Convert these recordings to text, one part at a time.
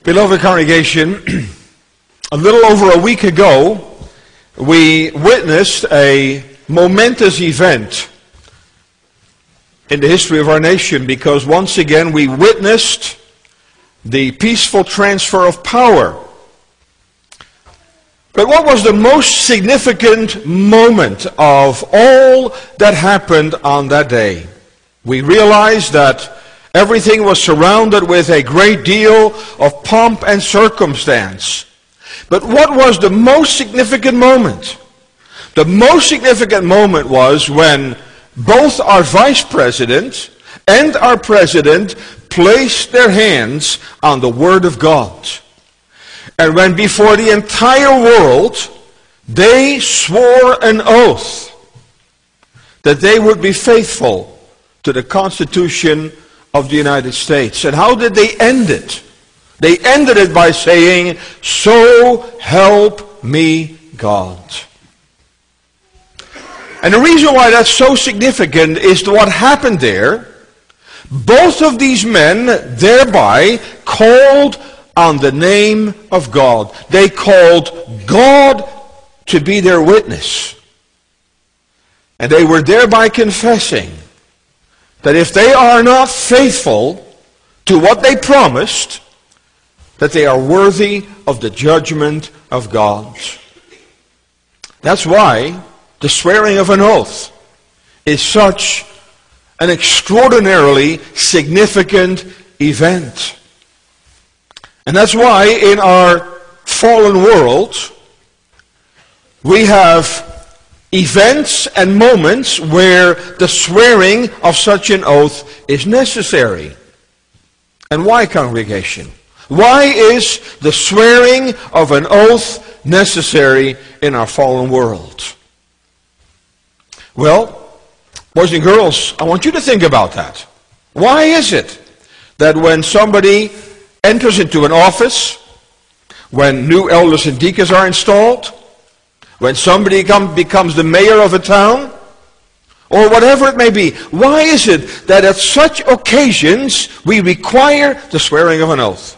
Beloved congregation, a little over a week ago, we witnessed a momentous event in the history of our nation, because once again we witnessed the peaceful transfer of power. But what was the most significant moment of all that happened on that day? We realized that everything was surrounded with a great deal of pomp and circumstance. But what was the most significant moment? The most significant moment was when both our vice president and our president placed their hands on the Word of God. And when before the entire world they swore an oath that they would be faithful to the Constitution of the United States. And how did they end it? They ended it by saying, "So help me God." And the reason why that's so significant is what happened there. Both of these men thereby called on the name of God. They called God to be their witness. And they were thereby confessing that if they are not faithful to what they promised, that they are worthy of the judgment of God. That's why the swearing of an oath is such an extraordinarily significant event. And that's why in our fallen world, we have events and moments where the swearing of such an oath is necessary. And why, congregation? Why is the swearing of an oath necessary in our fallen world? Well, boys and girls, I want you to think about that. Why is it that when somebody enters into an office, when new elders and deacons are installed, when somebody becomes the mayor of a town, or whatever it may be, why is it that at such occasions we require the swearing of an oath?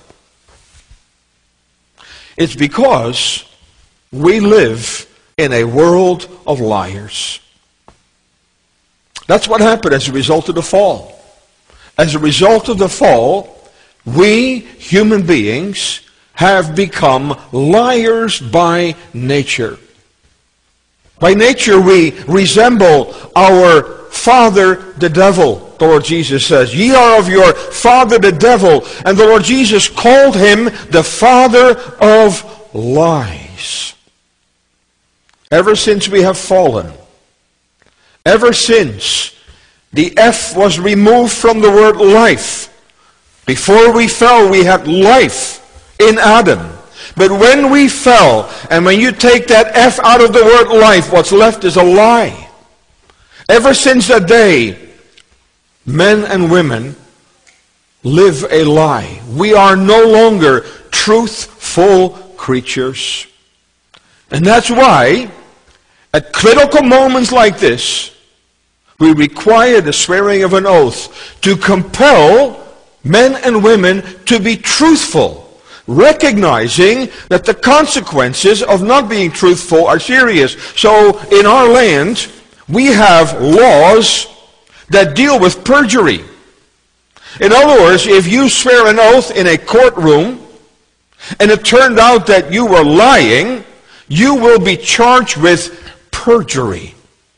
It's because we live in a world of liars. That's what happened as a result of the fall. As a result of the fall, we human beings have become liars by nature. By nature, we resemble our father, the devil. The Lord Jesus says, "Ye are of your father, the devil." And the Lord Jesus called him the father of lies. Ever since we have fallen, ever since the F was removed from the word life. Before we fell, we had life in Adam. But when we fell, and when you take that F out of the word life, what's left is a lie. Ever since that day, men and women live a lie. We are no longer truthful creatures. And that's why, at critical moments like this, we require the swearing of an oath to compel men and women to be truthful, recognizing that the consequences of not being truthful are serious. So in our land, we have laws that deal with perjury. In other words, if you swear an oath in a courtroom and it turned out that you were lying, you will be charged with perjury.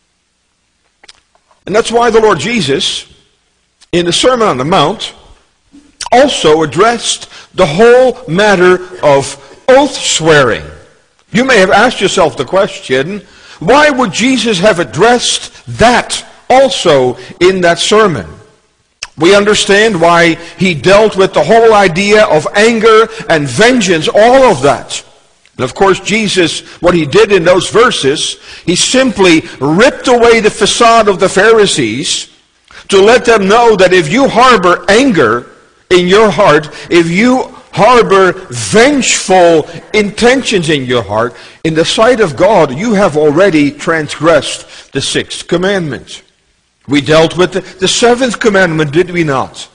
And that's why the Lord Jesus, in the Sermon on the Mount, also addressed the whole matter of oath swearing. You may have asked yourself the question, why would Jesus have addressed that also in that sermon? We understand why he dealt with the whole idea of anger and vengeance, all of that. And of course, Jesus, what he did in those verses, he simply ripped away the facade of the Pharisees to let them know that if you harbor anger in your heart, if you harbor vengeful intentions in your heart, in the sight of God, you have already transgressed the sixth commandment. We dealt with the seventh commandment, did we not?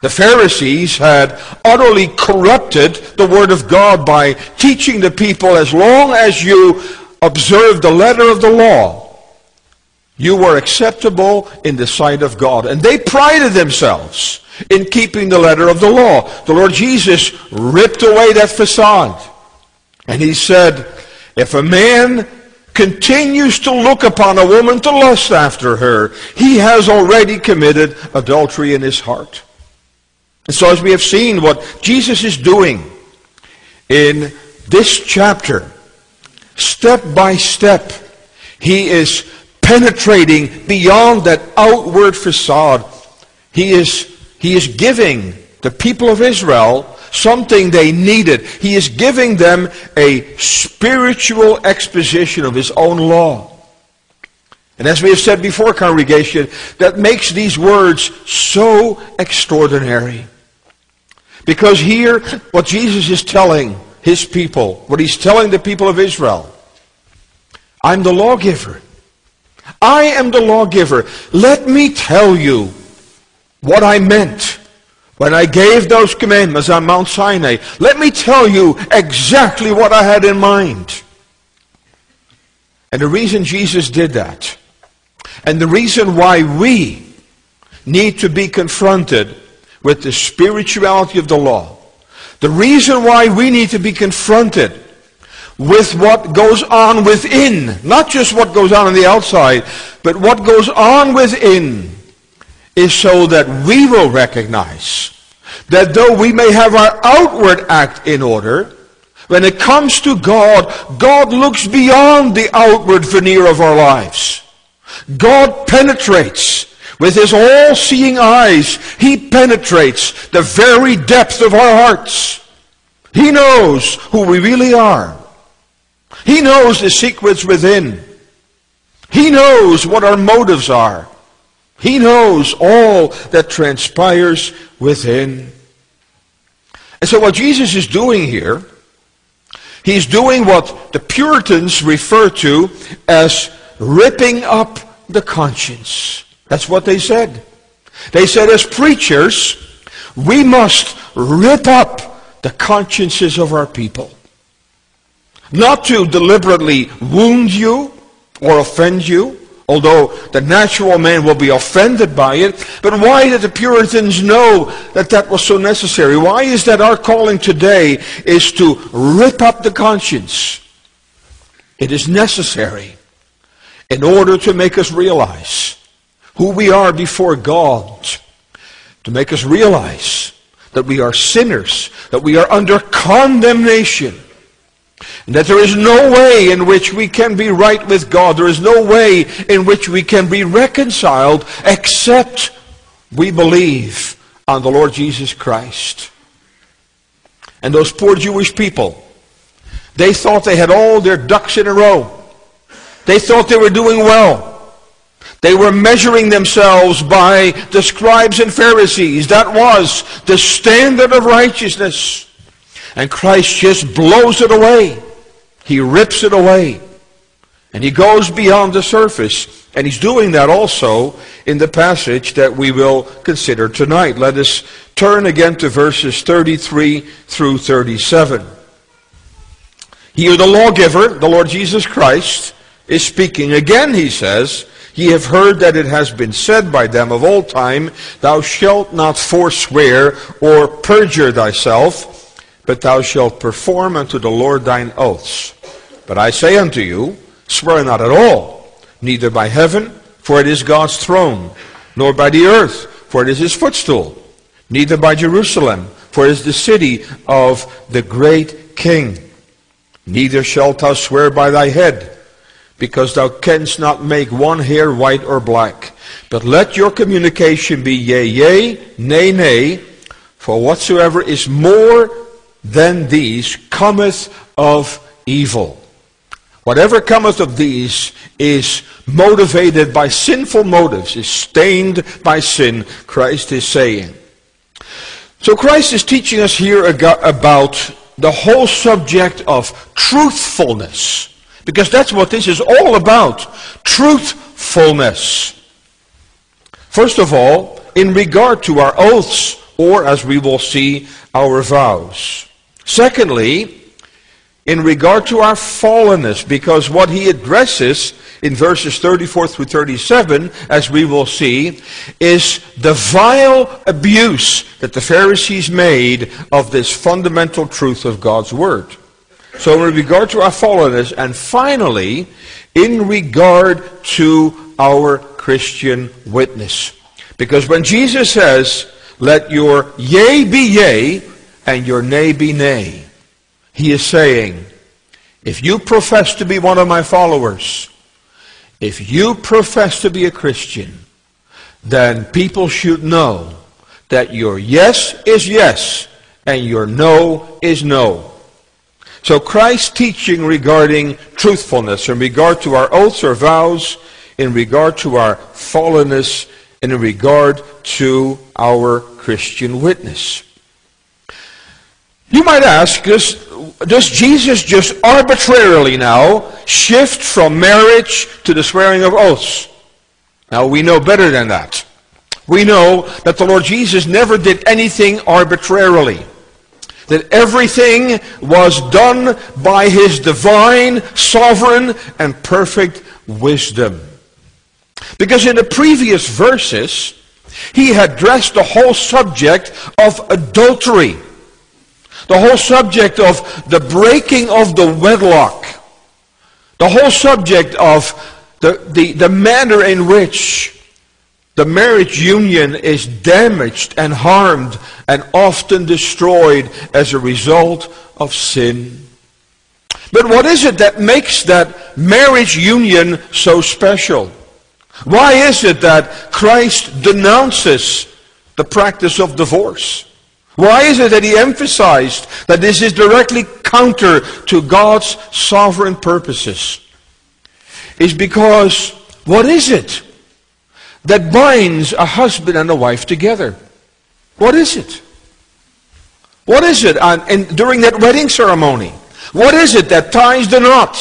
The Pharisees had utterly corrupted the Word of God by teaching the people, as long as you observed the letter of the law, you were acceptable in the sight of God. And they prided themselves in keeping the letter of the law. The Lord Jesus ripped away that facade. And he said, if a man continues to look upon a woman to lust after her, he has already committed adultery in his heart. And so as we have seen what Jesus is doing in this chapter, step by step, he is penetrating beyond that outward facade. He is giving the people of Israel something they needed. He is giving them a spiritual exposition of his own law. And as we have said before, congregation, that makes these words so extraordinary. Because here, what Jesus is telling his people, what he's telling the people of Israel, I'm the lawgiver. I am the lawgiver. Let me tell you what I meant when I gave those commandments on Mount Sinai. Let me tell you exactly what I had in mind. And the reason Jesus did that, and the reason why we need to be confronted with the spirituality of the law, the reason why we need to be confronted with what goes on within, not just what goes on the outside, but what goes on within, is so that we will recognize that though we may have our outward act in order, when it comes to God, God looks beyond the outward veneer of our lives. God penetrates with his all-seeing eyes. He penetrates the very depth of our hearts. He knows who we really are. He knows the secrets within. He knows what our motives are. He knows all that transpires within. And so what Jesus is doing here, he's doing what the Puritans refer to as ripping up the conscience. That's what they said. They said, as preachers, we must rip up the consciences of our people. Not to deliberately wound you or offend you, although the natural man will be offended by it. But why did the Puritans know that that was so necessary? Why is that our calling today is to rip up the conscience? It is necessary in order to make us realize who we are before God, to make us realize that we are sinners, that we are under condemnation, and that there is no way in which we can be right with God. There is no way in which we can be reconciled except we believe on the Lord Jesus Christ. And those poor Jewish people, they thought they had all their ducks in a row. They thought they were doing well. They were measuring themselves by the scribes and Pharisees. That was the standard of righteousness. And Christ just blows it away. He rips it away. And he goes beyond the surface. And he's doing that also in the passage that we will consider tonight. Let us turn again to verses 33 through 37. Here the lawgiver, the Lord Jesus Christ, is speaking. Again he says, ye have heard that it has been said by them of old time, thou shalt not forswear or perjure thyself, but thou shalt perform unto the Lord thine oaths. But I say unto you, swear not at all, neither by heaven, for it is God's throne, nor by the earth, for it is his footstool, neither by Jerusalem, for it is the city of the great King. Neither shalt thou swear by thy head, because thou canst not make one hair white or black. But let your communication be yea, yea, nay, nay, for whatsoever is more than these cometh of evil. Whatever cometh of these is motivated by sinful motives, is stained by sin, Christ is saying. So Christ is teaching us here about the whole subject of truthfulness, because that's what this is all about, truthfulness. First of all, in regard to our oaths, or as we will see, our vows. Secondly, in regard to our fallenness, because what he addresses in verses 34 through 37, as we will see, is the vile abuse that the Pharisees made of this fundamental truth of God's Word. So in regard to our fallenness, and finally, in regard to our Christian witness. Because when Jesus says, let your yea be yea, and your nay be nay, he is saying, if you profess to be one of my followers, if you profess to be a Christian, then people should know that your yes is yes and your no is no. So Christ's teaching regarding truthfulness, in regard to our oaths or vows, in regard to our fallenness, and in regard to our Christian witness. You might ask, does Jesus just arbitrarily now shift from marriage to the swearing of oaths? Now we know better than that. We know that the Lord Jesus never did anything arbitrarily. That everything was done by his divine, sovereign, and perfect wisdom. Because in the previous verses, he had addressed the whole subject of adultery. The whole subject of the breaking of the wedlock. The whole subject of the manner in which the marriage union is damaged and harmed and often destroyed as a result of sin. But what is it that makes that marriage union so special? Why is it that Christ denounces the practice of divorce? Why is it that he emphasized that this is directly counter to God's sovereign purposes? It's because, what is it that binds a husband and a wife together? What is it? What is it during that wedding ceremony? What is it that ties the knot?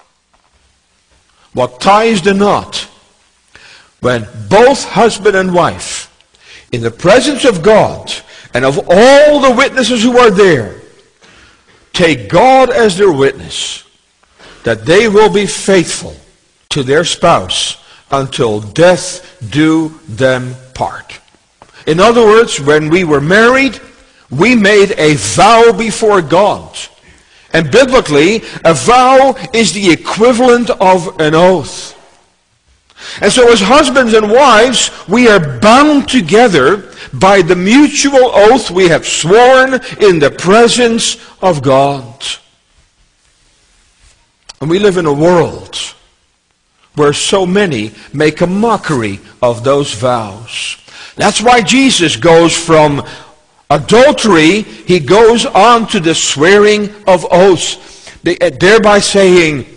What ties the knot? When both husband and wife, in the presence of God, and of all the witnesses who are there, take God as their witness, that they will be faithful to their spouse until death do them part. In other words, when we were married, we made a vow before God. And biblically, a vow is the equivalent of an oath. And so as husbands and wives, we are bound together by the mutual oath we have sworn in the presence of God. And we live in a world where so many make a mockery of those vows. That's why Jesus goes from adultery, he goes on to the swearing of oaths, thereby saying,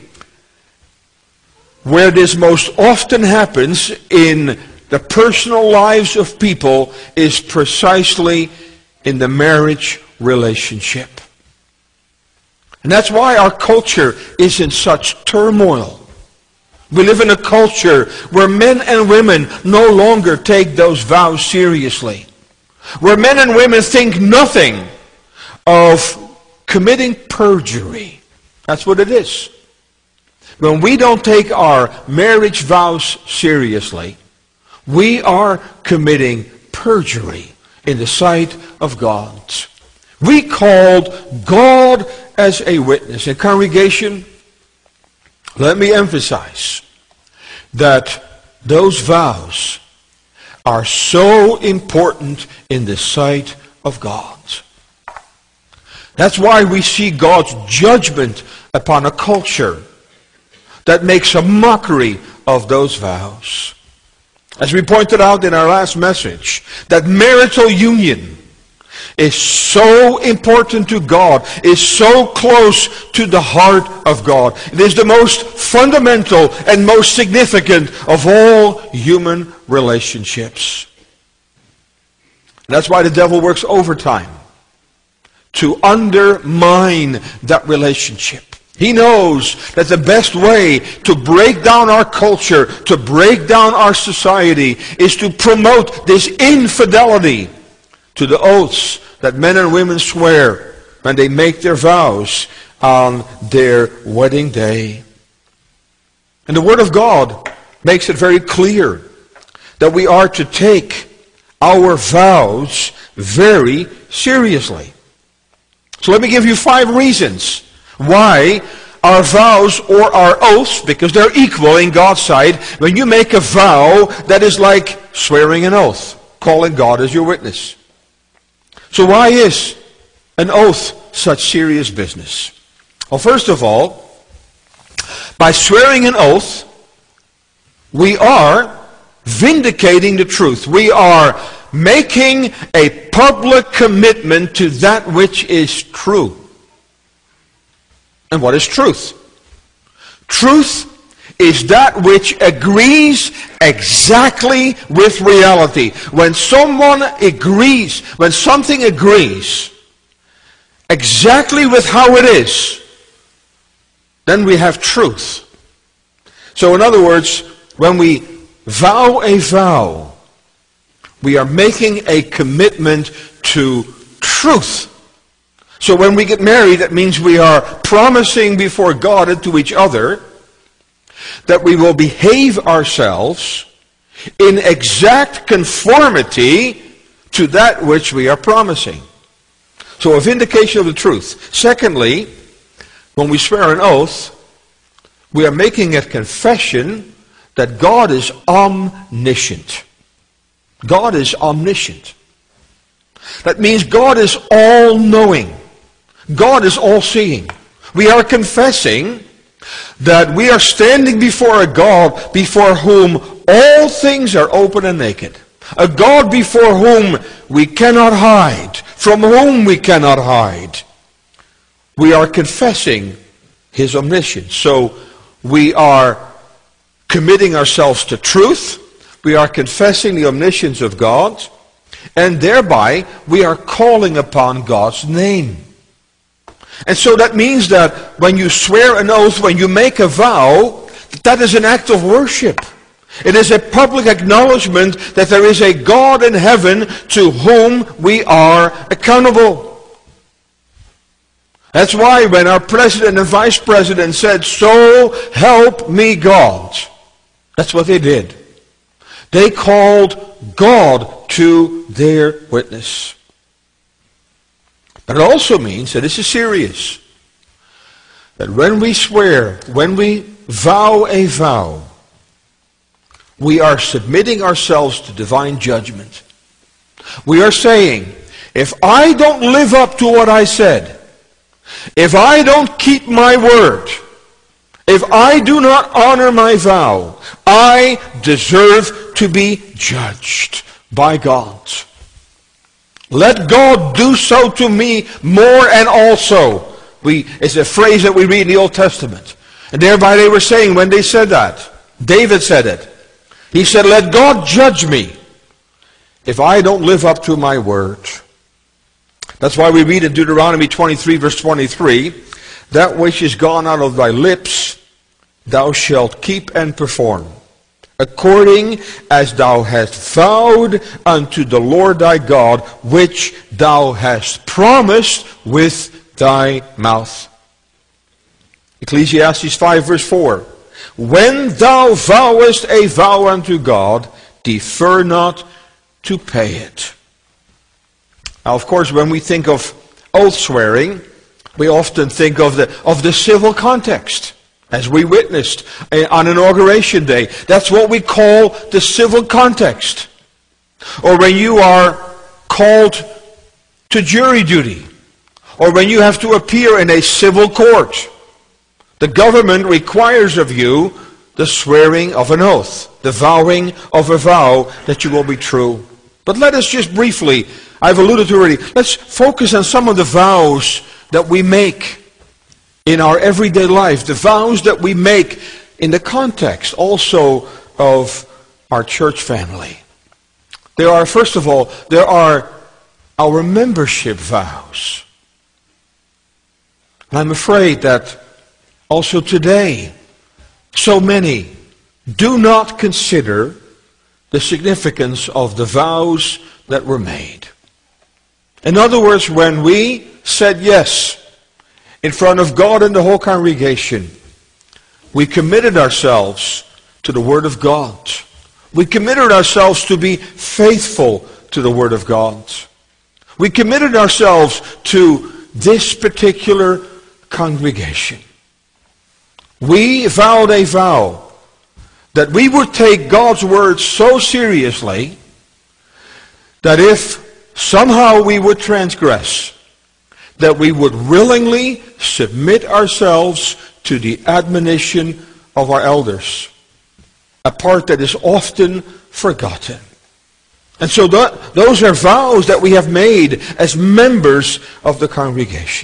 where this most often happens in the personal lives of people is precisely in the marriage relationship. And that's why our culture is in such turmoil. We live in a culture where men and women no longer take those vows seriously. Where men and women think nothing of committing perjury. That's what it is. When we don't take our marriage vows seriously, we are committing perjury in the sight of God. We called God as a witness. And congregation, let me emphasize that those vows are so important in the sight of God. That's why we see God's judgment upon a culture that makes a mockery of those vows. As we pointed out in our last message, that marital union is so important to God, is so close to the heart of God. It is the most fundamental and most significant of all human relationships. And that's why the devil works overtime to undermine that relationship. He knows that the best way to break down our culture, to break down our society, is to promote this infidelity to the oaths that men and women swear when they make their vows on their wedding day. And the Word of God makes it very clear that we are to take our vows very seriously. So let me give you 5 reasons why our vows or our oaths, because they're equal in God's sight, when you make a vow, that is like swearing an oath, calling God as your witness. So why is an oath such serious business? Well, first of all, by swearing an oath, we are vindicating the truth. We are making a public commitment to that which is true. And what is truth? Truth is that which agrees exactly with reality. When someone agrees, when something agrees exactly with how it is, then we have truth. So in other words, when we vow a vow, we are making a commitment to truth. So when we get married, that means we are promising before God and to each other that we will behave ourselves in exact conformity to that which we are promising. So a vindication of the truth. Secondly, when we swear an oath, we are making a confession that God is omniscient. God is omniscient. That means God is all-knowing. God is all-seeing. We are confessing that we are standing before a God before whom all things are open and naked. A God before whom we cannot hide, from whom we cannot hide. We are confessing His omniscience. So we are committing ourselves to truth. We are confessing the omniscience of God. And thereby we are calling upon God's name. And so that means that when you swear an oath, when you make a vow, that is an act of worship. It is a public acknowledgement that there is a God in heaven to whom we are accountable. That's why when our president and vice president said, "So help me God," that's what they did. They called God to their witness. But it also means that this is serious. That when we swear, when we vow a vow, we are submitting ourselves to divine judgment. We are saying, if I don't live up to what I said, if I don't keep my word, if I do not honor my vow, I deserve to be judged by God. Let God do so to me more and also. It's a phrase that we read in the Old Testament. And thereby they were saying, when they said that, David said it. He said, let God judge me if I don't live up to my word. That's why we read in Deuteronomy 23 verse 23, that which is gone out of thy lips, thou shalt keep and perform, according as thou hast vowed unto the Lord thy God, which thou hast promised with thy mouth. Ecclesiastes 5 verse 4. When thou vowest a vow unto God, defer not to pay it. Now, of course, when we think of oath swearing, we often think of the civil context, as we witnessed on Inauguration Day. That's what we call the civil context. Or when you are called to jury duty, or when you have to appear in a civil court. The government requires of you the swearing of an oath, the vowing of a vow that you will be true. But let us just briefly, I've alluded to already, let's focus on some of the vows that we make in our everyday life, the vows that we make in the context also of our church family. First of all, there are our membership vows. And I'm afraid that also today, so many do not consider the significance of the vows that were made. In other words, when we said yes in front of God and the whole congregation, we committed ourselves to the Word of God. We committed ourselves to be faithful to the Word of God. We committed ourselves to this particular congregation. We vowed a vow that we would take God's Word so seriously that if somehow we would transgress, that we would willingly submit ourselves to the admonition of our elders, a part that is often forgotten. And so those are vows that we have made as members of the congregation.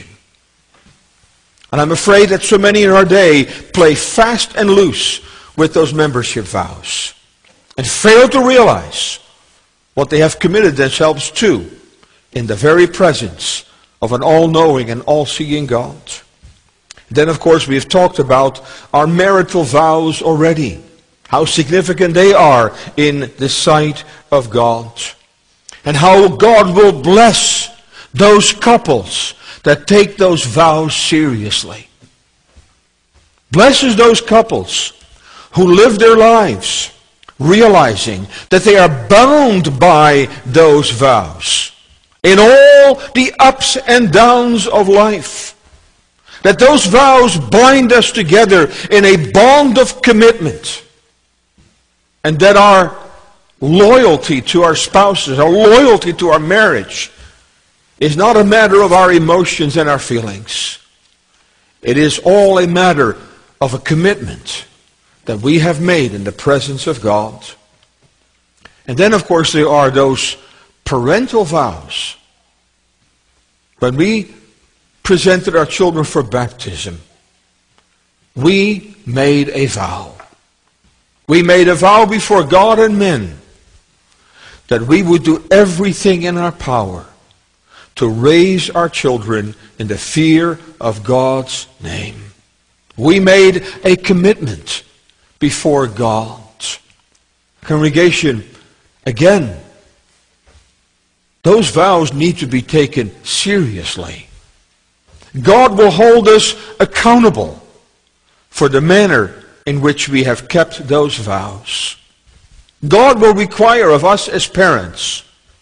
And I'm afraid that so many in our day play fast and loose with those membership vows and fail to realize what they have committed themselves to in the very presence of an all-knowing and all-seeing God. Then, of course, we have talked about our marital vows already, how significant they are in the sight of God, and how God will bless those couples that take those vows seriously. Blesses those couples who live their lives realizing that they are bound by those vows in all the ups and downs of life. That those vows bind us together in a bond of commitment. And that our loyalty to our spouses, our loyalty to our marriage, is not a matter of our emotions and our feelings. It is all a matter of a commitment that we have made in the presence of God. And then, of course, there are those parental vows. When we presented our children for baptism, we made a vow. We made a vow before God and men that we would do everything in our power to raise our children in the fear of God's name. We made a commitment before God. Congregation, again, those vows need to be taken seriously. God will hold us accountable for the manner in which we have kept those vows. God will require of us as parents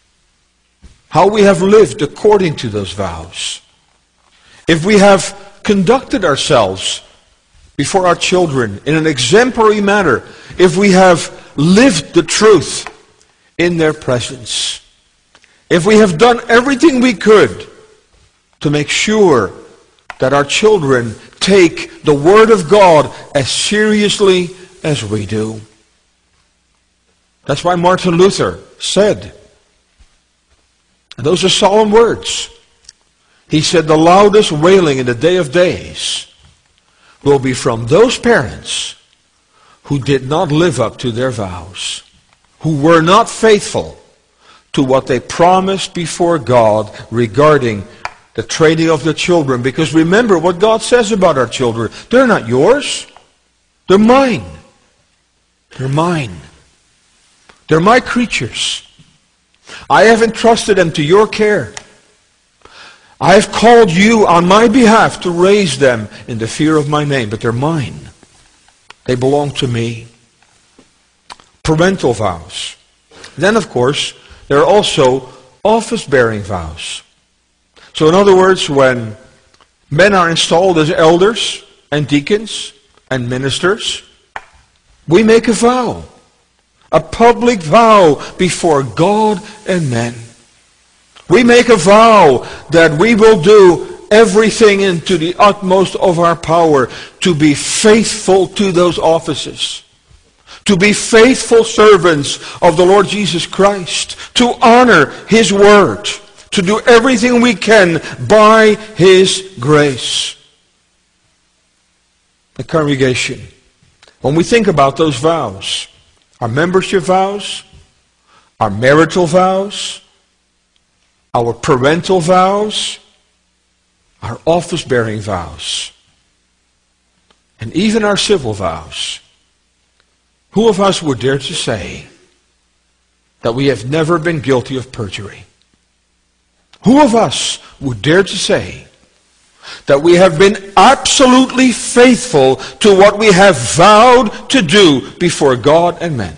how we have lived according to those vows. If we have conducted ourselves before our children in an exemplary manner, if we have lived the truth in their presence, if we have done everything we could to make sure that our children take the Word of God as seriously as we do. That's why Martin Luther said, and those are solemn words, he said, the loudest wailing in the day of days will be from those parents who did not live up to their vows, who were not faithful to what they promised before God regarding the training of the children. Because remember what God says about our children. They're not yours. They're mine. They're mine. They're my creatures. I have entrusted them to your care. I have called you on my behalf to raise them in the fear of my name, but they're mine. They belong to me. Parental vows. Then, of course, there are also office-bearing vows. So in other words, when men are installed as elders and deacons and ministers, we make a vow. A public vow before God and men. We make a vow that we will do everything into the utmost of our power to be faithful to those offices. To be faithful servants of the Lord Jesus Christ. To honor His Word. To do everything we can by His grace. The congregation, when we think about those vows, our membership vows, our marital vows, our parental vows, our office-bearing vows, and even our civil vows, who of us would dare to say that we have never been guilty of perjury? Who of us would dare to say that we have been absolutely faithful to what we have vowed to do before God and men?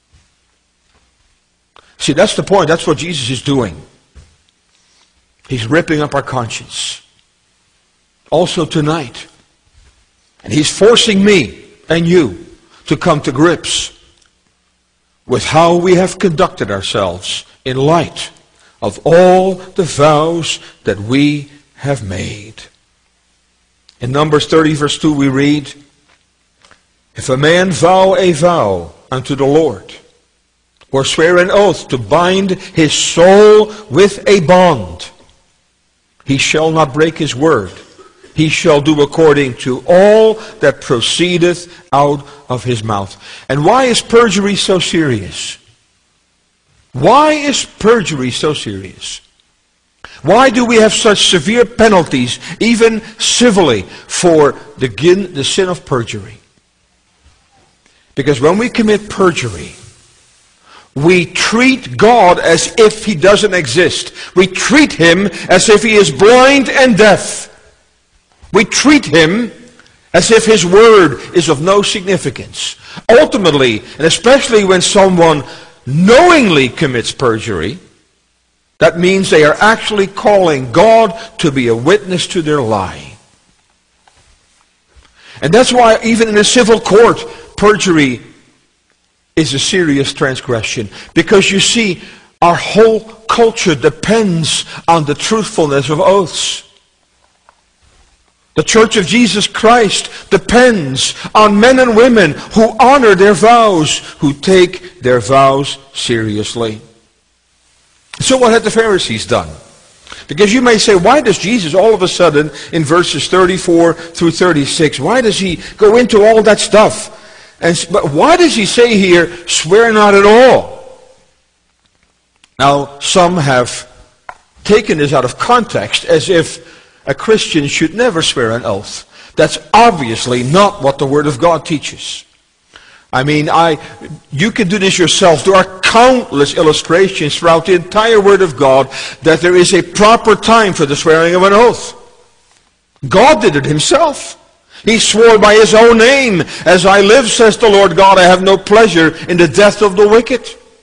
See, that's the point. That's what Jesus is doing. He's ripping up our conscience. Also tonight. And He's forcing me and you to come to grips with how we have conducted ourselves in light of all the vows that we have made. In Numbers 30 verse 2 we read, "If a man vow a vow unto the Lord, or swear an oath to bind his soul with a bond, he shall not break his word. He shall do according to all that proceedeth out of his mouth." And why is perjury so serious? Why is perjury so serious? Why do we have such severe penalties, even civilly, for the sin of perjury? Because when we commit perjury, we treat God as if He doesn't exist. We treat Him as if He is blind and deaf. We treat Him as if His word is of no significance. Ultimately, and especially when someone knowingly commits perjury, that means they are actually calling God to be a witness to their lie. And that's why even in a civil court, perjury is a serious transgression. Because you see, our whole culture depends on the truthfulness of oaths. The Church of Jesus Christ depends on men and women who honor their vows, who take their vows seriously. So what had the Pharisees done? Because you may say, why does Jesus all of a sudden, in verses 34 through 36, why does He go into all that stuff? But why does He say here, swear not at all? Now, some have taken this out of context as if a Christian should never swear an oath. That's obviously not what the Word of God teaches. I mean, you can do this yourself. There are countless illustrations throughout the entire Word of God that there is a proper time for the swearing of an oath. God did it Himself. He swore by His own name, "As I live, says the Lord God, I have no pleasure in the death of the wicked."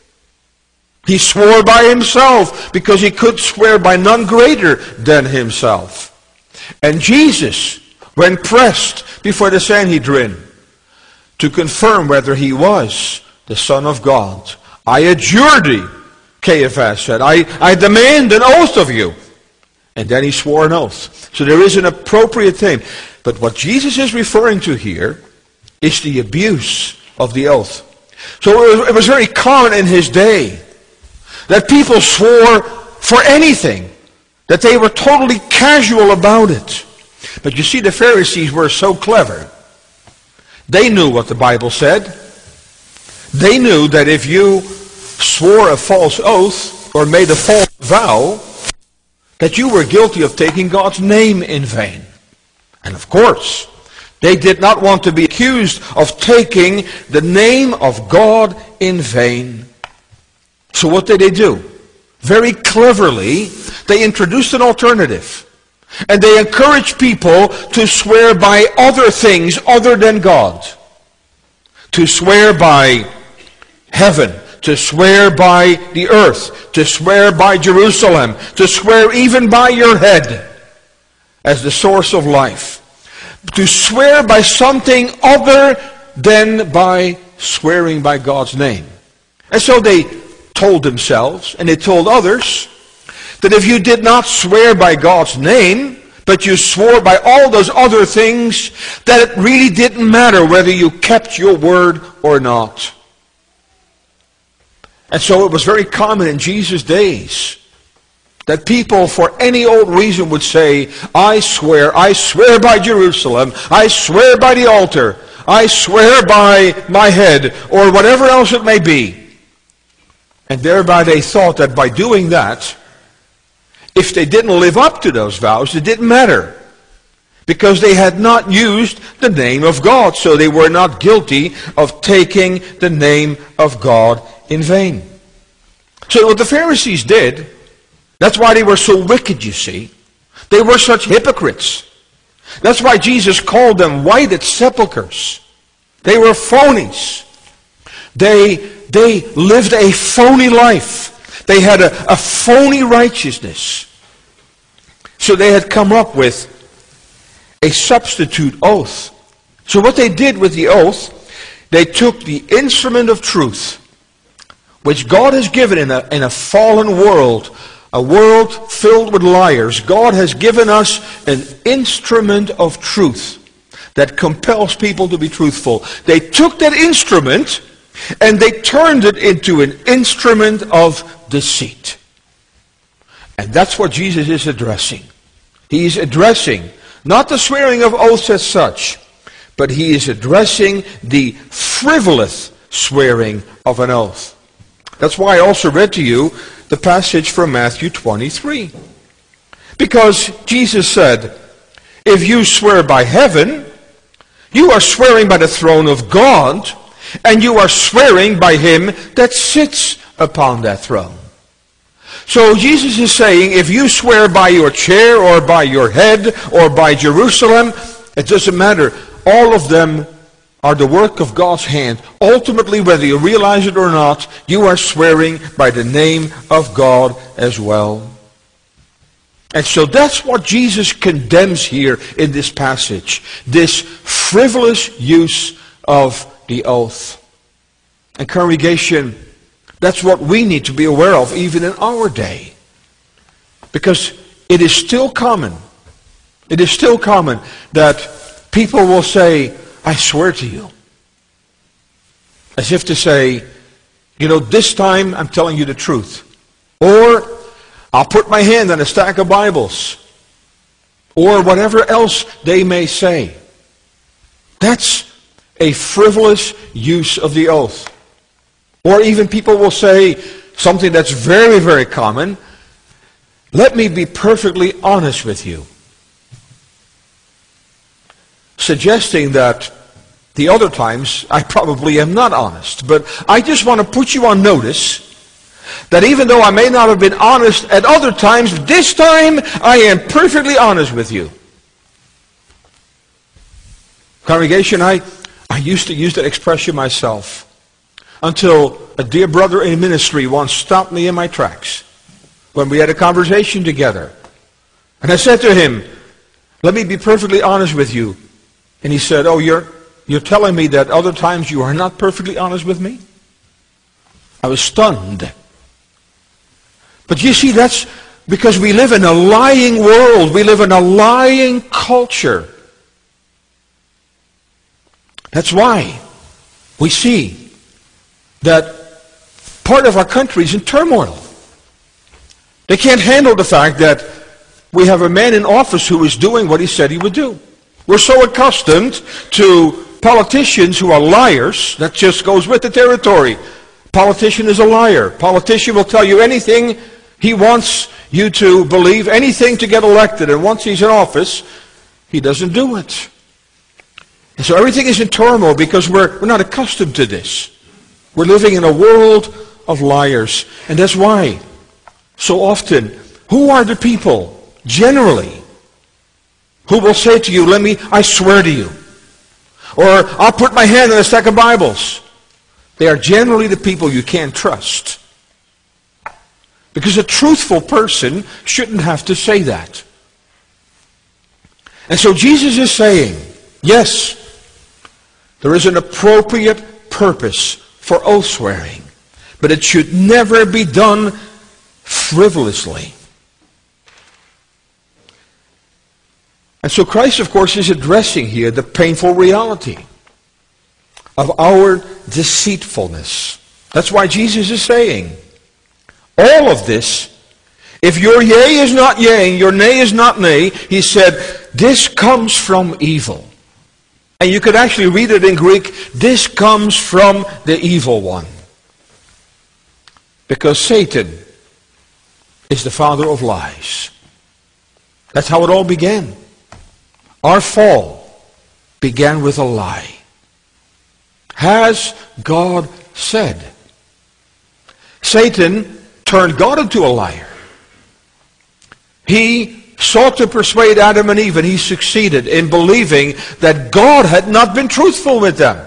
He swore by Himself because He could swear by none greater than Himself. And Jesus, when pressed before the Sanhedrin to confirm whether He was the Son of God, "I adjure thee," Caiaphas said, I demand an oath of you. And then He swore an oath. So there is an appropriate thing. But what Jesus is referring to here is the abuse of the oath. So it was very common in His day that people swore for anything, that they were totally casual about it. But you see, the Pharisees were so clever. They knew what the Bible said. They knew that if you swore a false oath or made a false vow, that you were guilty of taking God's name in vain. And of course, they did not want to be accused of taking the name of God in vain. So what did they do? Very cleverly, they introduced an alternative. And they encouraged people to swear by other things other than God. To swear by heaven, to swear by the earth, to swear by Jerusalem, to swear even by your head as the source of life. To swear by something other than by swearing by God's name. And so they told themselves, and they told others, that if you did not swear by God's name, but you swore by all those other things, that it really didn't matter whether you kept your word or not. And so it was very common in Jesus' days that people for any old reason would say, I swear by Jerusalem, I swear by the altar, I swear by my head, or whatever else it may be. And thereby they thought that by doing that, if they didn't live up to those vows, it didn't matter. Because they had not used the name of God. So they were not guilty of taking the name of God in vain. So what the Pharisees did, That's why they were so wicked, you see. They were such hypocrites. That's why Jesus called them whited sepulchres. They were phonies. They lived a phony life. They had a phony righteousness. So they had come up with a substitute oath. So what they did with the oath, they took the instrument of truth, which God has given in a fallen world, a world filled with liars. God has given us an instrument of truth that compels people to be truthful. They took that instrument and they turned it into an instrument of deceit. And that's what Jesus is addressing. He is addressing not the swearing of oaths as such, but he is addressing the frivolous swearing of an oath. That's why I also read to you the passage from Matthew 23. Because Jesus said, if you swear by heaven, you are swearing by the throne of God, and you are swearing by him that sits upon that throne. So Jesus is saying, if you swear by your chair or by your head or by Jerusalem, it doesn't matter. All of them are the work of God's hand. Ultimately, whether you realize it or not, you are swearing by the name of God as well. And so that's what Jesus condemns here in this passage. This frivolous use of the oath. And congregation, that's what we need to be aware of even in our day. Because it is still common. It is still common that people will say, I swear to you. As if to say, this time I'm telling you the truth. Or, I'll put my hand on a stack of Bibles. Or whatever else they may say. That's a frivolous use of the oath. Or even people will say something that's very, very common. Let me be perfectly honest with you. Suggesting that the other times I probably am not honest. But I just want to put you on notice that even though I may not have been honest at other times, this time I am perfectly honest with you. Congregation, I used to use that expression myself until a dear brother in ministry once stopped me in my tracks when we had a conversation together. And I said to him, let me be perfectly honest with you. And he said, oh, you're telling me that other times you are not perfectly honest with me? I was stunned. But you see, that's because we live in a lying world. We live in a lying culture. That's why we see that part of our country is in turmoil. They can't handle the fact that we have a man in office who is doing what he said he would do. We're so accustomed to politicians who are liars, that just goes with the territory. Politician is a liar. Politician will tell you anything he wants you to believe, anything to get elected. And once he's in office, he doesn't do it. And so everything is in turmoil because we're not accustomed to this. We're living in a world of liars. And that's why, so often, who are the people, generally, who will say to you, I swear to you. Or, I'll put my hand on a stack of Bibles. They are generally the people you can't trust. Because a truthful person shouldn't have to say that. And so Jesus is saying, yes, there is an appropriate purpose for oath swearing, but it should never be done frivolously. And so Christ, of course, is addressing here the painful reality of our deceitfulness. That's why Jesus is saying, all of this, if your yea is not yea and your nay is not nay, he said, this comes from evil. And you could actually read it in Greek, this comes from the evil one. Because Satan is the father of lies. That's how it all began. Our fall began with a lie. Has God said? Satan turned God into a liar. He sought to persuade Adam and Eve, and he succeeded in believing that God had not been truthful with them.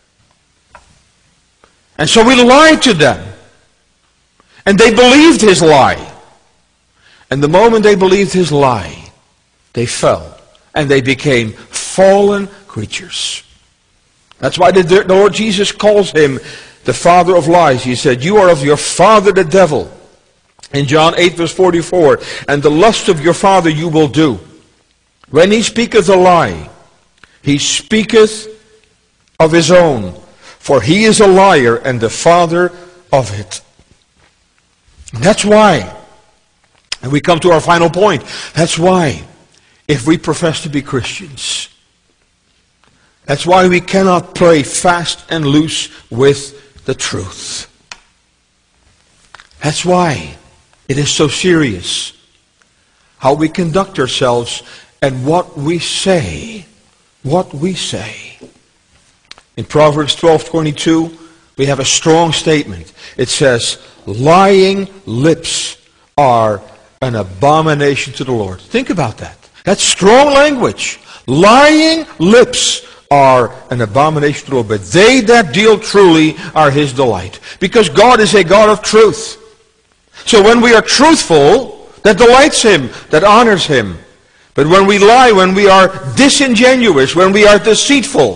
And so he lied to them. And they believed his lie. And the moment they believed his lie, they fell. And they became fallen creatures. That's why the Lord Jesus calls him the father of lies. He said, "You are of your father the devil." In John 8 verse 44, "And the lust of your father you will do. When he speaketh a lie, he speaketh of his own. For he is a liar and the father of it." And that's why, and we come to our final point, that's why, if we profess to be Christians, that's why we cannot play fast and loose with the truth. That's why it is so serious how we conduct ourselves and what we say. What we say. In Proverbs 12:22, we have a strong statement. It says, "Lying lips are an abomination to the Lord." Think about that. That's strong language. Lying lips are an abomination to the Lord, but they that deal truly are his delight. Because God is a God of truth. So when we are truthful, that delights him, that honors him. But when we lie, when we are disingenuous, when we are deceitful,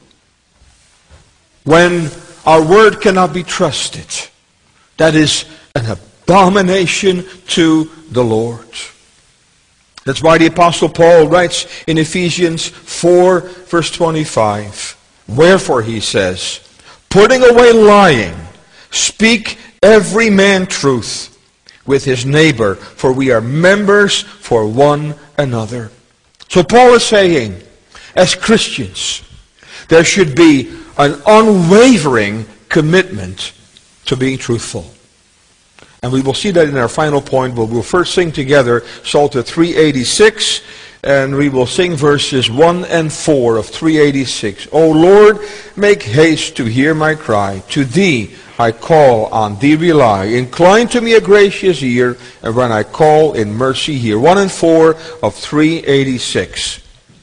when our word cannot be trusted, that is an abomination to the Lord. That's why the Apostle Paul writes in Ephesians 4 verse 25, "Wherefore," he says, "putting away lying, speak every man truth with his neighbor, for we are members for one another." So Paul is saying, as Christians, there should be an unwavering commitment to being truthful. And we will see that in our final point, but we'll first sing together Psalter 386, and we will sing verses 1 and 4 of 386. "O Lord, make haste to hear my cry. To thee I call, on thee rely. Incline to me a gracious ear, and when I call in mercy hear." 1 and 4 of 386.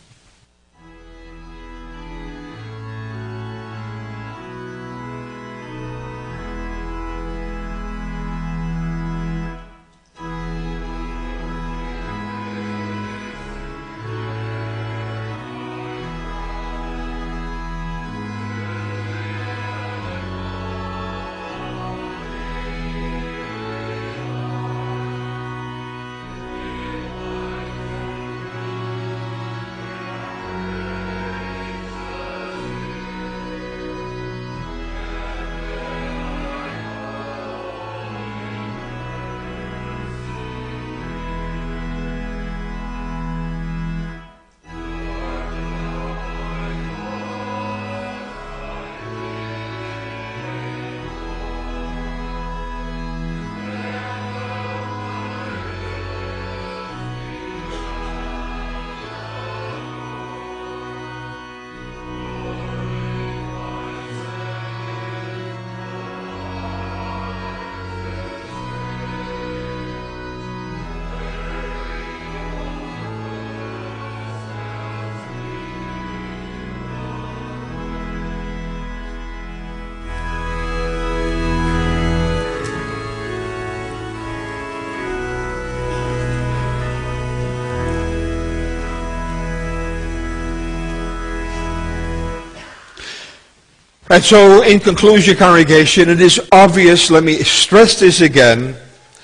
And so, in conclusion, congregation, it is obvious, let me stress this again,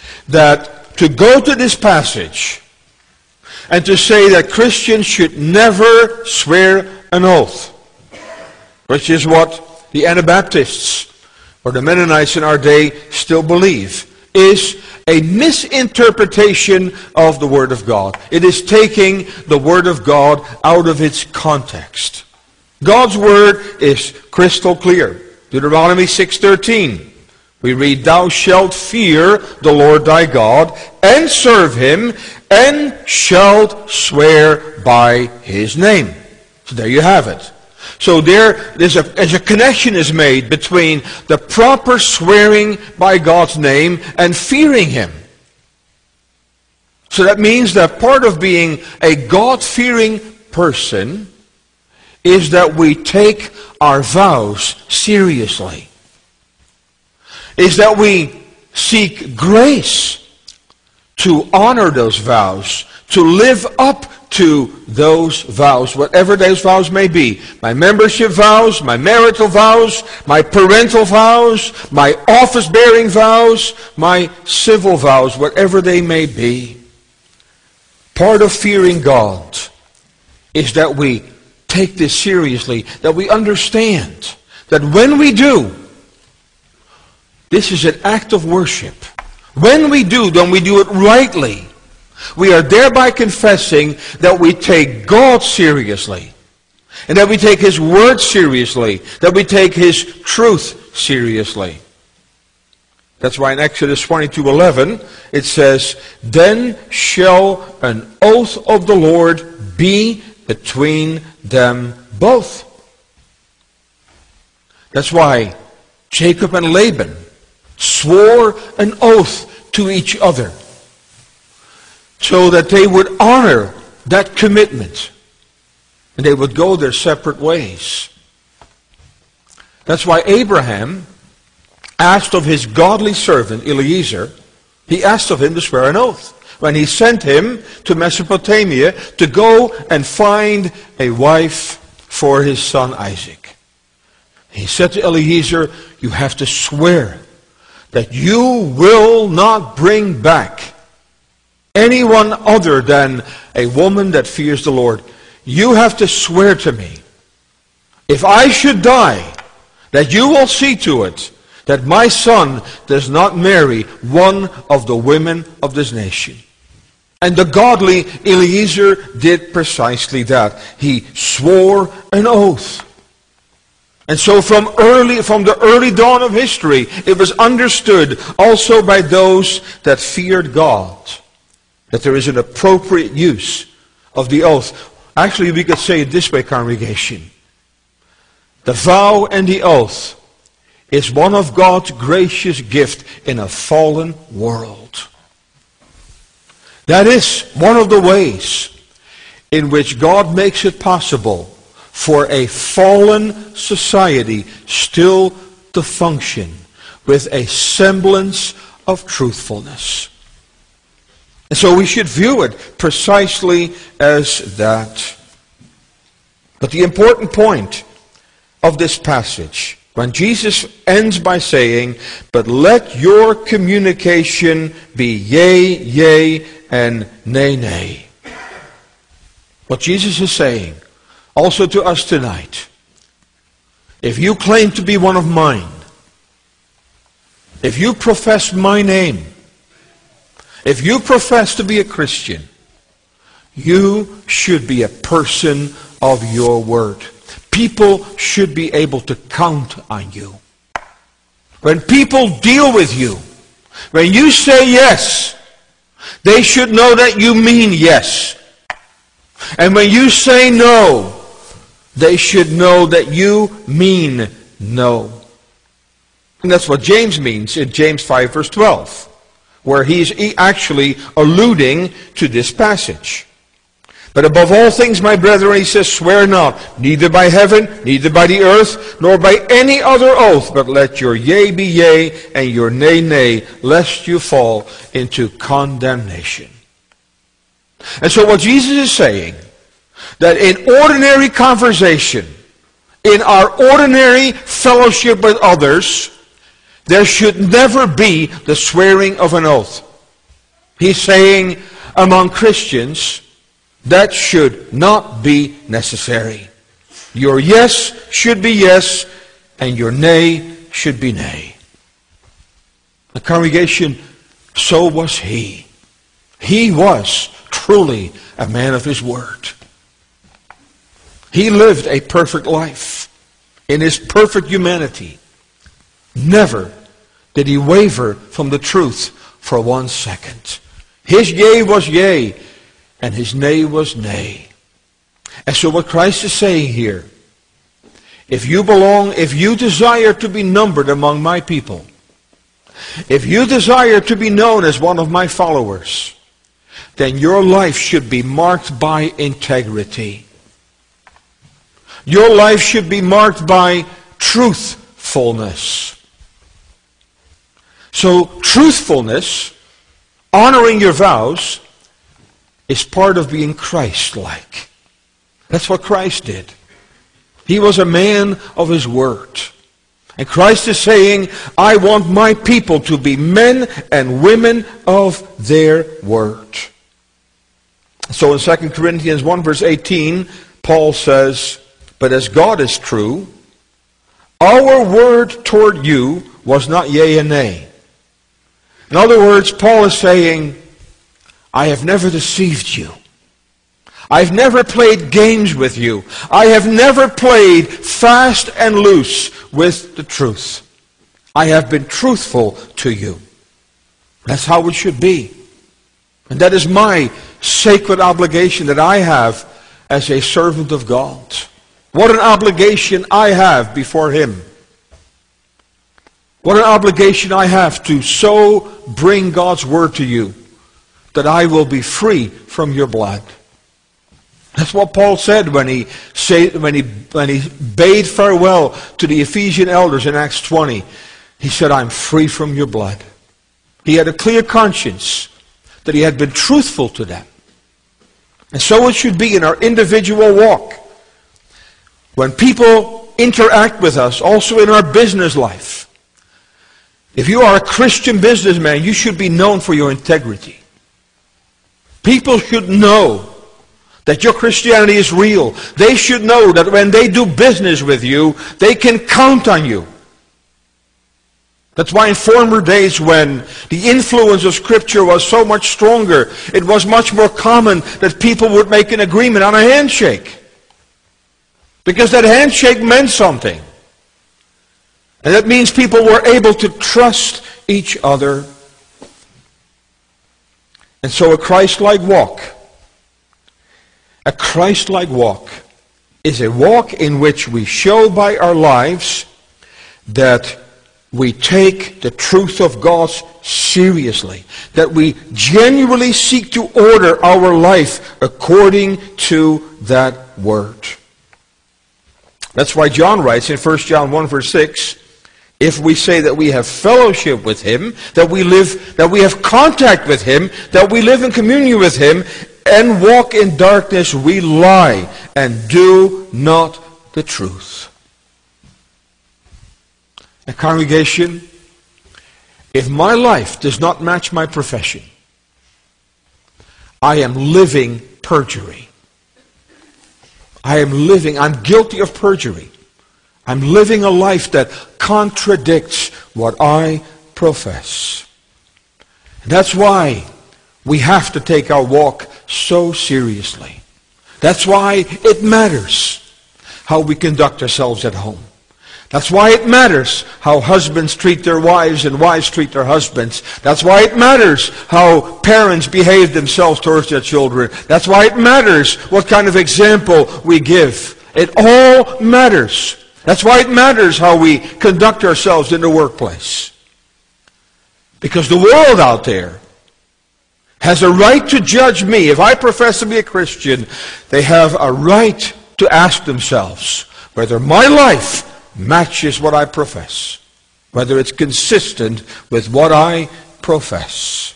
that to go to this passage and to say that Christians should never swear an oath, which is what the Anabaptists or the Mennonites in our day still believe, is a misinterpretation of the Word of God. It is taking the Word of God out of its context. God's Word is crystal clear. Deuteronomy 6:13. We read, "Thou shalt fear the Lord thy God, and serve him, and shalt swear by his name." So there you have it. So there's a connection is made between the proper swearing by God's name and fearing him. So that means that part of being a God-fearing person is that we take our vows seriously. Is that we seek grace to honor those vows, to live up to those vows, whatever those vows may be. My membership vows, my marital vows, my parental vows, my office-bearing vows, my civil vows, whatever they may be. Part of fearing God is that we take this seriously, that we understand that when we do, this is an act of worship. When we do, then we do it rightly. We are thereby confessing that we take God seriously, and that we take His Word seriously, that we take His truth seriously. That's why in Exodus 22:11 it says, "Then shall an oath of the Lord be between them both." That's why Jacob and Laban swore an oath to each other, so that they would honor that commitment, and they would go their separate ways. That's why Abraham asked of his godly servant Eliezer, he asked of him to swear an oath when he sent him to Mesopotamia to go and find a wife for his son Isaac. He said to Eliezer, "You have to swear that you will not bring back anyone other than a woman that fears the Lord. You have to swear to me, if I should die, that you will see to it that my son does not marry one of the women of this nation." And the godly Eliezer did precisely that. He swore an oath. And so from the early dawn of history, it was understood also by those that feared God that there is an appropriate use of the oath. Actually, we could say it this way, congregation. The vow and the oath is one of God's gracious gift in a fallen world. That is one of the ways in which God makes it possible for a fallen society still to function with a semblance of truthfulness. And so we should view it precisely as that. But the important point of this passage, when Jesus ends by saying, "But let your communication be yea, yea, and nay, nay." What Jesus is saying, also to us tonight, if you claim to be one of mine, if you profess my name, if you profess to be a Christian, you should be a person of your word. People should be able to count on you. When people deal with you, when you say yes, they should know that you mean yes. And when you say no, they should know that you mean no. And that's what James means in James 5 verse 12, where he's actually alluding to this passage. "But above all things, my brethren," he says, "swear not, neither by heaven, neither by the earth, nor by any other oath, but let your yea be yea, and your nay, nay, lest you fall into condemnation." And so what Jesus is saying, that in ordinary conversation, in our ordinary fellowship with others, there should never be the swearing of an oath. He's saying among Christians, that should not be necessary. Your yes should be yes, and your nay should be nay. The congregation, so was he. He was truly a man of his word. He lived a perfect life in his perfect humanity. Never did he waver from the truth for 1 second. His yea was yea, and his nay was nay. And so what Christ is saying here, if you desire to be numbered among my people, if you desire to be known as one of my followers, then your life should be marked by integrity. Your life should be marked by truthfulness. So truthfulness, honoring your vows, is part of being Christ-like. That's what Christ did. He was a man of his word. And Christ is saying, I want my people to be men and women of their word. So in 2 Corinthians 1 verse 18, Paul says, but as God is true, our word toward you was not yea and nay. In other words, Paul is saying, I have never deceived you. I've never played games with you. I have never played fast and loose with the truth. I have been truthful to you. That's how it should be. And that is my sacred obligation that I have as a servant of God. What an obligation I have before Him. What an obligation I have to so bring God's word to you that I will be free from your blood. That's what Paul said when he bade farewell to the Ephesian elders in Acts 20. He said, I'm free from your blood. He had a clear conscience that he had been truthful to them. And so it should be in our individual walk. When people interact with us, also in our business life. If you are a Christian businessman, you should be known for your integrity. People should know that your Christianity is real. They should know that when they do business with you, they can count on you. That's why in former days when the influence of Scripture was so much stronger, it was much more common that people would make an agreement on a handshake. Because that handshake meant something. And that means people were able to trust each other. And so a Christ-like walk is a walk in which we show by our lives that we take the truth of God seriously. That we genuinely seek to order our life according to that word. That's why John writes in 1 John 1 verse 6, if we say that we have fellowship with Him, that we have contact with Him, that we live in communion with Him, and walk in darkness, we lie and do not the truth. And congregation, if my life does not match my profession, I am living perjury. I'm guilty of perjury. I'm living a life that contradicts what I profess. And that's why we have to take our walk so seriously. That's why it matters how we conduct ourselves at home. That's why it matters how husbands treat their wives and wives treat their husbands. That's why it matters how parents behave themselves towards their children. That's why it matters what kind of example we give. It all matters. That's why it matters how we conduct ourselves in the workplace. Because the world out there has a right to judge me. If I profess to be a Christian, they have a right to ask themselves whether my life matches what I profess, whether it's consistent with what I profess.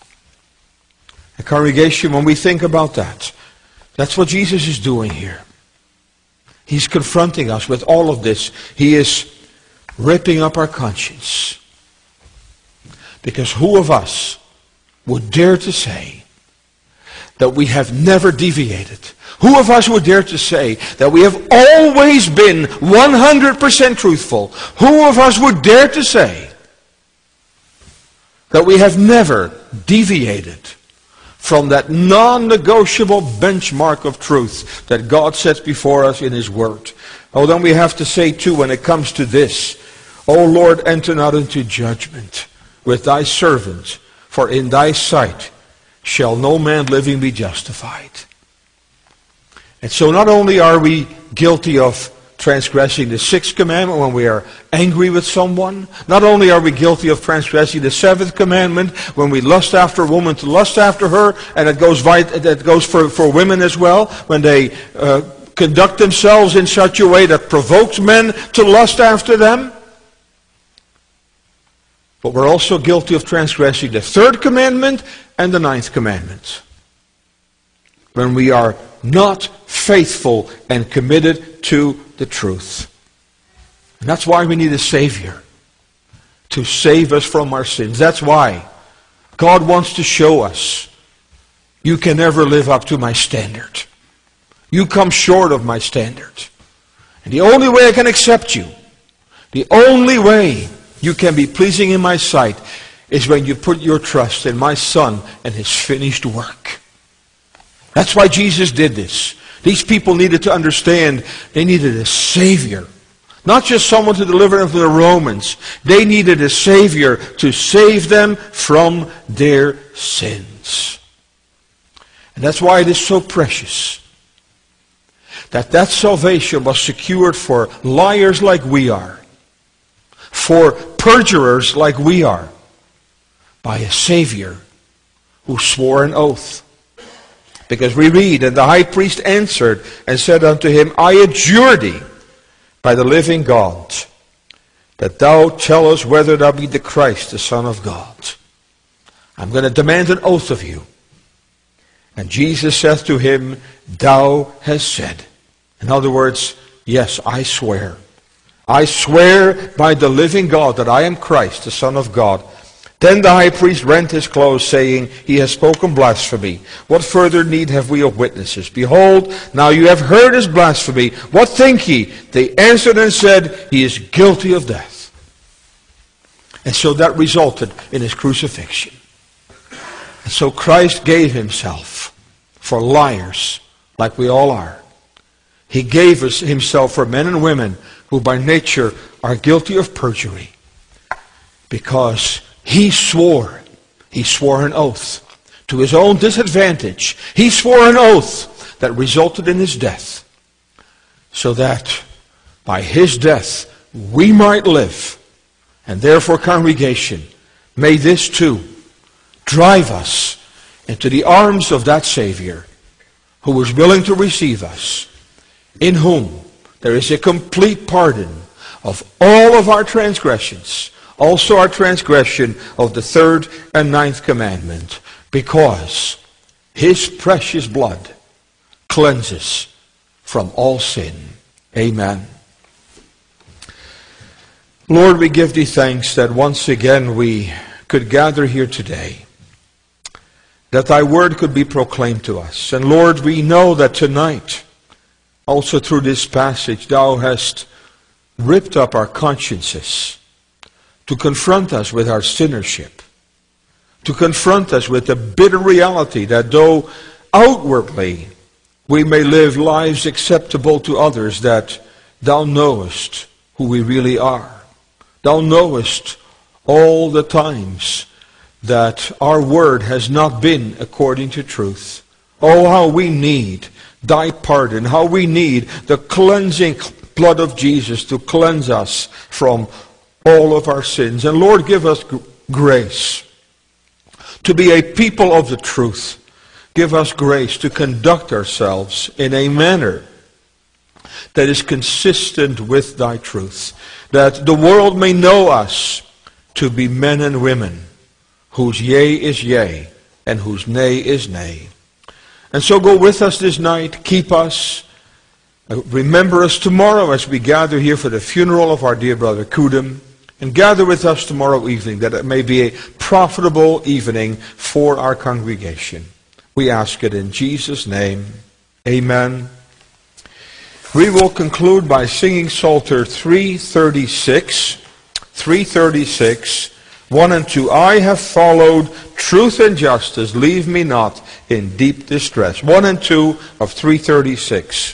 A congregation, when we think about that, that's what Jesus is doing here. He's confronting us with all of this. He is ripping up our conscience. Because who of us would dare to say that we have never deviated? Who of us would dare to say that we have always been 100% truthful? Who of us would dare to say that we have never deviated from that non-negotiable benchmark of truth that God sets before us in His Word? Oh, then we have to say too, when it comes to this, O Lord, enter not into judgment with thy servant, for in thy sight shall no man living be justified. And so not only are we guilty of transgressing the sixth commandment when we are angry with someone. Not only are we guilty of transgressing the seventh commandment when we lust after a woman to lust after her, and it goes for women as well, when they conduct themselves in such a way that provokes men to lust after them. But we're also guilty of transgressing the third commandment and the ninth commandment, when we are not faithful and committed to the truth. And that's why we need a Savior to save us from our sins. That's why God wants to show us, you can never live up to my standard. You come short of my standard. And the only way I can accept you, the only way you can be pleasing in my sight, is when you put your trust in my Son and His finished work. That's why Jesus did this. These people needed to understand they needed a Savior. Not just someone to deliver them from the Romans. They needed a Savior to save them from their sins. And that's why it is so precious that salvation was secured for liars like we are, for perjurers like we are, by a Savior who swore an oath. Because we read, and the high priest answered and said unto him, I adjure thee by the living God, that thou tell us whether thou be the Christ, the Son of God. I'm going to demand an oath of you. And Jesus saith to him, thou hast said. In other words, yes, I swear. I swear by the living God that I am Christ, the Son of God. Then the high priest rent his clothes, saying, he has spoken blasphemy. What further need have we of witnesses? Behold, now you have heard his blasphemy. What think ye? They answered and said, he is guilty of death. And so that resulted in his crucifixion. And so Christ gave himself for liars, like we all are. He gave us himself for men and women who by nature are guilty of perjury, because he swore an oath to his own disadvantage. He swore an oath that resulted in his death, so that by his death we might live. And therefore, congregation, may this too drive us into the arms of that Savior who is willing to receive us, in whom there is a complete pardon of all of our transgressions, also our transgression of the third and ninth commandment, because his precious blood cleanses from all sin. Amen. Lord, we give thee thanks that once again we could gather here today, that thy word could be proclaimed to us. And Lord, we know that tonight, also through this passage, thou hast ripped up our consciences to confront us with our sinnership, to confront us with the bitter reality that though outwardly we may live lives acceptable to others, that thou knowest who we really are. Thou knowest all the times that our word has not been according to truth. Oh, how we need thy pardon, how we need the cleansing blood of Jesus to cleanse us from all of our sins. And Lord, give us grace to be a people of the truth. Give us grace to conduct ourselves in a manner that is consistent with thy truth, that the world may know us to be men and women whose yea is yea and whose nay is nay. And so go with us this night, keep us, remember us tomorrow as we gather here for the funeral of our dear brother Kudum, and gather with us tomorrow evening, that it may be a profitable evening for our congregation. We ask it in Jesus' name. Amen. We will conclude by singing Psalter 336. 336, 1 and 2. I have followed truth and justice, leave me not in deep distress. 1 and 2 of 336.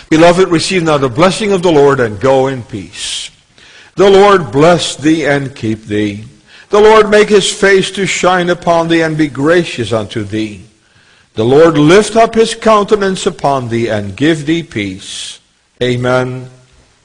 Beloved, receive now the blessing of the Lord and go in peace. The Lord bless thee and keep thee. The Lord make his face to shine upon thee and be gracious unto thee. The Lord lift up his countenance upon thee and give thee peace. Amen